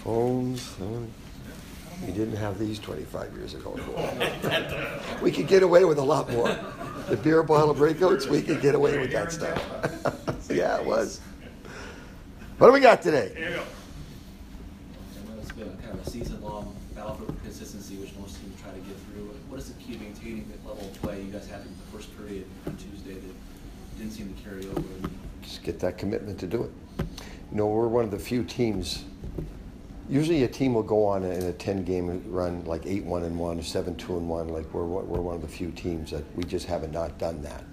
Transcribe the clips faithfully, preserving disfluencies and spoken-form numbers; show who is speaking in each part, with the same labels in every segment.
Speaker 1: Phones. uh, We didn't have these twenty-five years ago. We could get away with a lot more. The beer bottle breakouts, we could get away with that stuff. Yeah, it was. What do we got today?
Speaker 2: Here you go. It's been kind of a season-long battle for consistency, which most teams try to get through. What is the key to maintaining the level of play you guys had in the first period on Tuesday that didn't seem to carry over?
Speaker 1: Just get that commitment to do it. You know, we're one of the few teams. Usually a team will go on in a ten-game run, like eight one and one, or seven two and one. Like we're we're one of the few teams that we just haven't not done that.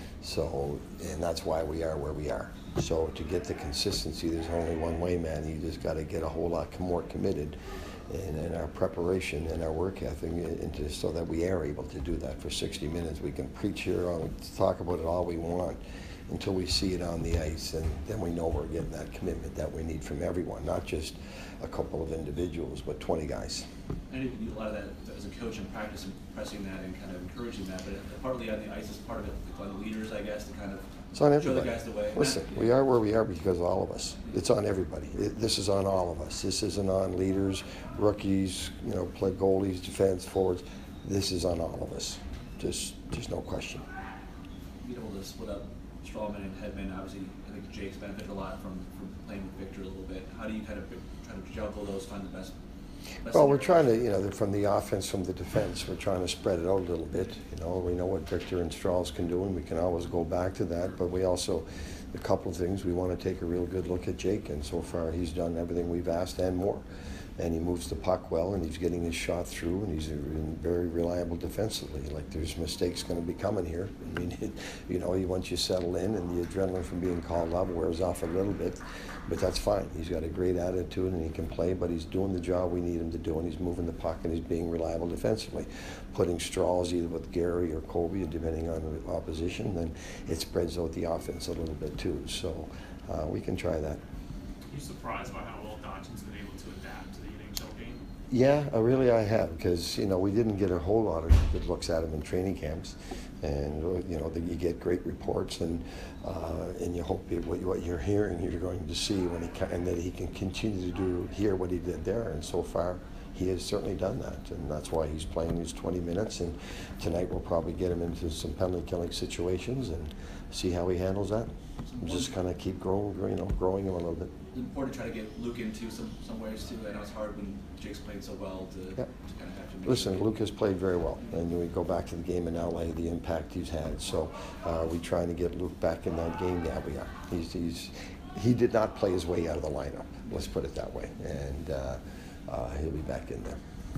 Speaker 1: So, and that's why we are where we are. So to get the consistency, there's only one way, man. You just got to get a whole lot more committed in, in our preparation and our work ethic, into so that we are able to do that for sixty minutes. We can preach here on, talk about it all we want, until we see it on the ice, and then we know we're getting that commitment that we need from everyone, not just a couple of individuals, but twenty guys.
Speaker 2: I know you can do a lot of that as a coach in practice and pressing that and kind of encouraging that, but partly on the ice is part of it, like on the leaders, I guess, to kind of
Speaker 1: it's on
Speaker 2: show the
Speaker 1: everybody.
Speaker 2: guys the way.
Speaker 1: Listen, we are where we are because of all of us. It's on everybody. It, this is on all of us. This isn't on leaders, rookies, you know, play goalies, defense, forwards. This is on all of us. Just, just no question.
Speaker 2: Being able to split up Strawman and Hedman, obviously, I think Jake's benefited a lot from, from playing with Victor a little bit. How do you kind of try to juggle those, find the best? best
Speaker 1: Well, we're trying to, you know, from the offense, from the defense, we're trying to spread it out a little bit. You know, we know what Victor and Strauss can do, and we can always go back to that. But we also, a couple of things, we want to take a real good look at Jake, and so far he's done everything we've asked and more. And he moves the puck well, and he's getting his shot through, and he's very reliable defensively. Like, there's mistakes going to be coming here. I mean, it, you know, once you settle in and the adrenaline from being called up wears off a little bit, but that's fine. He's got a great attitude, and he can play, but he's doing the job we need him to do, and he's moving the puck, and he's being reliable defensively. Putting straws either with Gary or Kobe, depending on the opposition, then it spreads out the offense a little bit too. So uh, we can try that.
Speaker 3: Are you surprised by how well Dodgen's been able to adapt to the N H L game?
Speaker 1: Yeah, uh, really I have, because, you know, we didn't get a whole lot of good looks at him in training camps. And, you know, that you get great reports, and uh, and you hope it, what, what you're hearing, you're going to see when he can, and that he can continue to do hear what he did there. And so far, he has certainly done that, and that's why he's playing his twenty minutes. And tonight we'll probably get him into some penalty killing situations and see how he handles that. Just kind of keep growing, you know, growing him a little bit.
Speaker 2: It's important to try to get Luke into some, some ways too. I know it's hard when Jake's played so well to,
Speaker 1: Yep.
Speaker 2: to kind of have to make
Speaker 1: Listen,
Speaker 2: sure.
Speaker 1: Luke has played very well, and we go back to the game in L A, the impact he's had. So uh, we trying to get Luke back in that game. Yeah, we are. He's, he's, he did not play his way out of the lineup, let's put it that way, and uh, uh, he'll be back in there.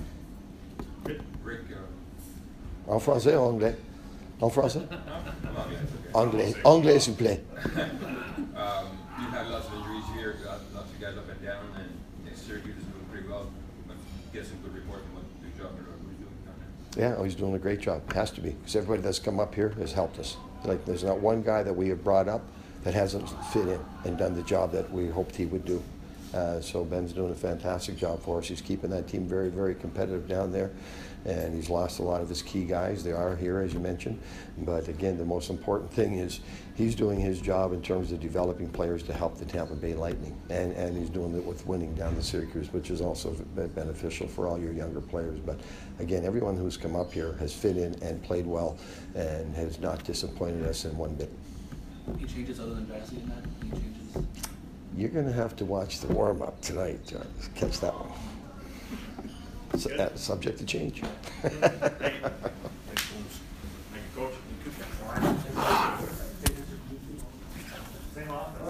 Speaker 4: Rick, uh,
Speaker 1: En français ou anglais? En français? Anglais. Anglais, s'il vous plaît.
Speaker 4: um, you've had lots of injuries here, got lots of guys up and down, and yeah, Syracuse is doing pretty well. But get some good report from what the job is doing down there.
Speaker 1: Yeah, oh, he's doing a great job. Has to be, because everybody that's come up here has helped us. Like, there's not one guy that we have brought up that hasn't fit in and done the job that we hoped he would do. Uh, so Ben's doing a fantastic job for us. He's keeping that team very, very competitive down there, and he's lost a lot of his key guys. They are here, as you mentioned, but again, the most important thing is he's doing his job in terms of developing players to help the Tampa Bay Lightning, and, and he's doing it with winning down the Syracuse, which is also beneficial for all your younger players. But again, everyone who's come up here has fit in and played well and has not disappointed us in one bit.
Speaker 2: Any changes other than Bassey in that? Any changes?
Speaker 1: You're going to have to watch the warm-up tonight to catch that one. So, uh, subject to change.